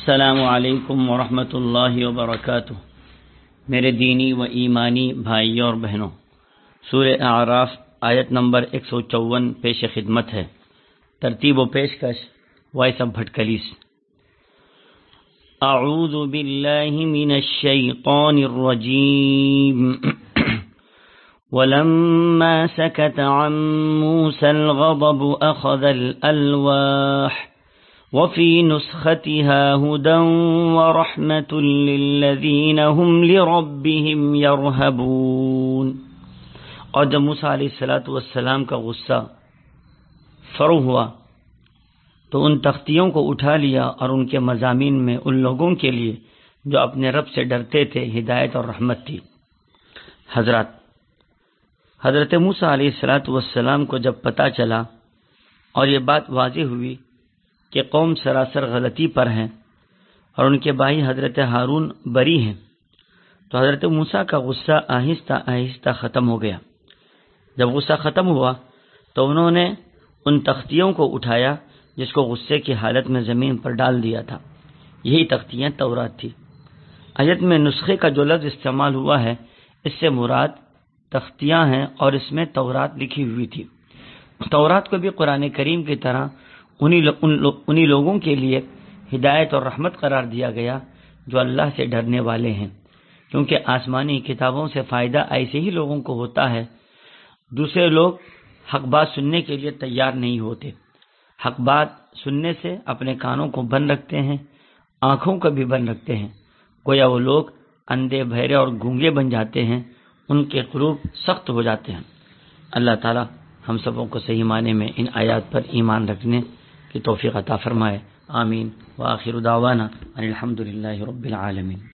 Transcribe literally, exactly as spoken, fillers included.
السلام علیکم ورحمۃ اللہ وبرکاتہ۔ میرے دینی و ایمانی بھائیوں اور بہنوں، سورہ اعراف آیت نمبر ایک سو چون پیش خدمت ہے۔ ترتیب و پیشکش وائس آف بھٹکلیس۔ اعوذ باللہ من الشیطان الرجیم ولما سکت عن موسى الغضب اخذ الالواح وفي نسختها هدى ورحمة للذين هم لربهم يرهبون۔ اور جب موسیٰ علیہ الصلوۃ والسلام کا غصہ فرو ہوا تو ان تختیوں کو اٹھا لیا اور ان کے مضامین میں ان لوگوں کے لیے جو اپنے رب سے ڈرتے تھے ہدایت اور رحمت تھی۔ حضرات حضرت موسیٰ علیہ الصلوۃ والسلام کو جب پتہ چلا اور یہ بات واضح ہوئی کہ قوم سراسر غلطی پر ہیں اور ان کے بھائی حضرت ہارون بری ہیں، تو حضرت موسیٰ کا غصہ آہستہ آہستہ ختم ہو گیا۔ جب غصہ ختم ہوا تو انہوں نے ان تختیوں کو اٹھایا جس کو غصے کی حالت میں زمین پر ڈال دیا تھا۔ یہی تختیاں تورات تھی۔ آیت میں نسخے کا جو لفظ استعمال ہوا ہے اس سے مراد تختیاں ہیں اور اس میں تورات لکھی ہوئی تھی۔ تورات کو بھی قرآن کریم کی طرح انہی لو انہی لوگوں کے لیے ہدایت اور رحمت قرار دیا گیا جو اللہ سے ڈرنے والے ہیں، کیونکہ آسمانی کتابوں سے فائدہ ایسے ہی لوگوں کو ہوتا ہے۔ دوسرے لوگ حق بات سننے کے لیے تیار نہیں ہوتے، حق بات سننے سے اپنے کانوں کو بند رکھتے ہیں، آنکھوں کو بھی بند رکھتے ہیں، گویا وہ لوگ اندھے بہرے اور گونگے بن جاتے ہیں، ان کے قلوب سخت ہو جاتے ہیں۔ اللہ تعالی ہم سبوں کو صحیح معنی میں ان آیات پر ایمان رکھنے کی توفیق عطا فرمائے۔ آمین۔ وآخر دعوانا ان الحمد للہ رب العالمین۔